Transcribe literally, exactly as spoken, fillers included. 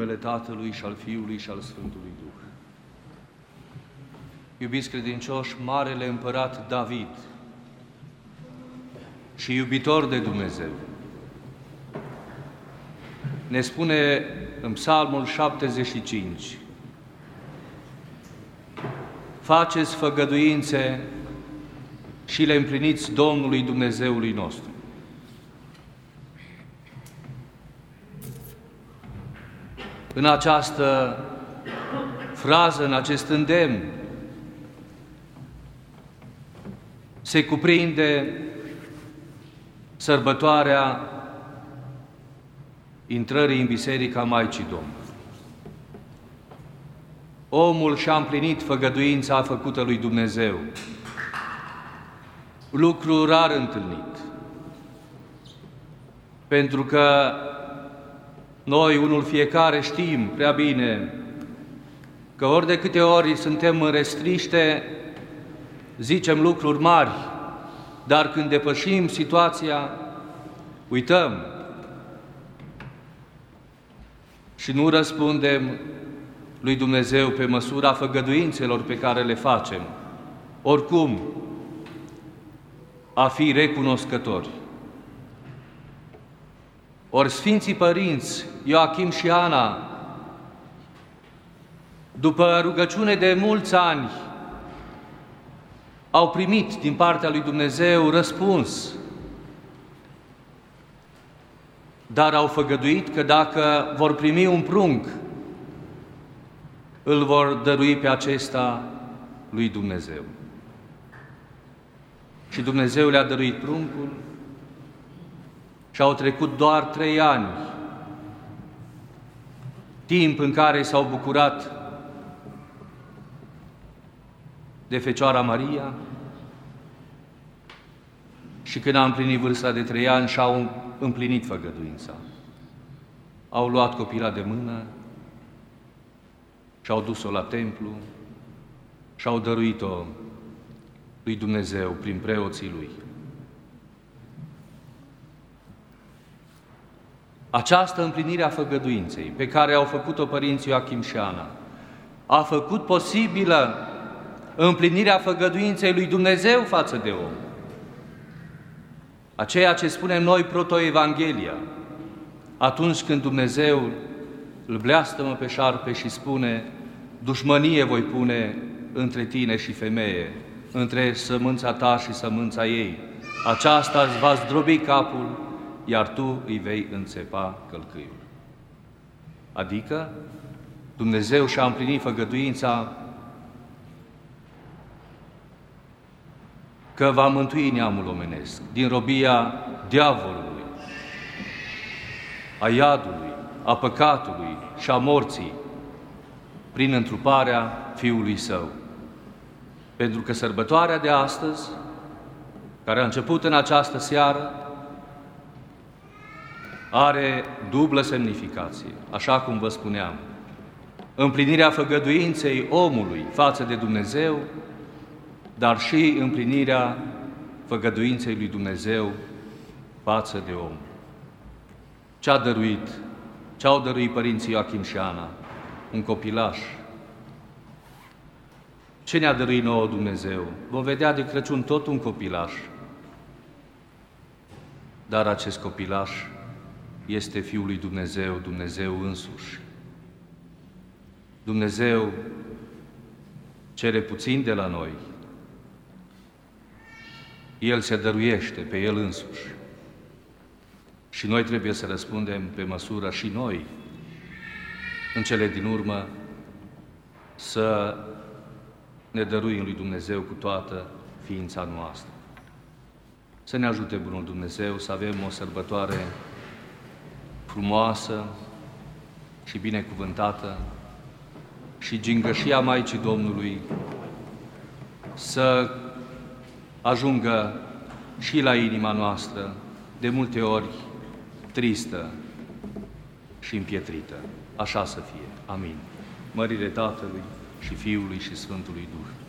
numele Tatălui și al Fiului și al Sfântului Duh. Iubiți credincioși, Marele Împărat David și iubitor de Dumnezeu ne spune în Psalmul șaptezeci și cinci: faceți făgăduințe și le împliniți Domnului Dumnezeului nostru. În această frază, în acest îndemn, se cuprinde sărbătoarea intrării în Biserica Maicii Domnului. Omul și-a împlinit făgăduința făcută lui Dumnezeu, lucru rar întâlnit, pentru că noi, unul fiecare, știm prea bine că ori de câte ori suntem în restriște, zicem lucruri mari, dar când depășim situația, uităm și nu răspundem lui Dumnezeu pe măsura făgăduințelor pe care le facem. Oricum, a fi recunoscători. Ori Sfinții Părinți Ioachim și Ana, după rugăciune de mulți ani, au primit din partea lui Dumnezeu răspuns, dar au făgăduit că dacă vor primi un prunc, îl vor dărui pe acesta lui Dumnezeu. Și Dumnezeu le-a dăruit pruncul și au trecut doar trei ani, timp în care s-au bucurat de Fecioara Maria, și când a împlinit vârsta de trei ani și-au împlinit făgăduința. Au luat copila de mână și-au dus-o la templu și-au dăruit-o lui Dumnezeu prin preoții lui. Această împlinire a făgăduinței pe care au făcut-o părinții Ioachim și Ana a făcut posibilă împlinirea făgăduinței lui Dumnezeu față de om. A ceea ce spunem noi protoevanghelia, atunci când Dumnezeu îl bleastămă pe șarpe și spune: dușmănie voi pune între tine și femeie, între sămânța ta și sămânța ei. Aceasta îți va zdrobi capul, iar tu îi vei înțepa călcâiul. Adică Dumnezeu și-a împlinit făgăduința că va mântui neamul omenesc din robia diavolului, a iadului, a păcatului și a morții, prin întruparea Fiului Său. Pentru că sărbătoarea de astăzi, care a început în această seară, are dublă semnificație, așa cum vă spuneam. Împlinirea făgăduinței omului față de Dumnezeu, dar și împlinirea făgăduinței lui Dumnezeu față de om. Ce-a dăruit? Ce-au dăruit părinții Ioachim și Ana? Un copilaș. Ce ne-a dăruit nouă Dumnezeu? Vom vedea de Crăciun tot un copilaș. Dar acest copilaș este Fiul lui Dumnezeu, Dumnezeu însuși. Dumnezeu cere puțin de la noi. El se dăruiește pe El însuși. Și noi trebuie să răspundem pe măsură și noi, în cele din urmă, să ne dăruim lui Dumnezeu cu toată ființa noastră. Să ne ajute Bunul Dumnezeu să avem o sărbătoare frumoasă și binecuvântată și gingășia Maicii Domnului să ajungă și la inima noastră, de multe ori tristă și împietrită. Așa să fie. Amin. Mărire Tatălui și Fiului și Sfântului Duh.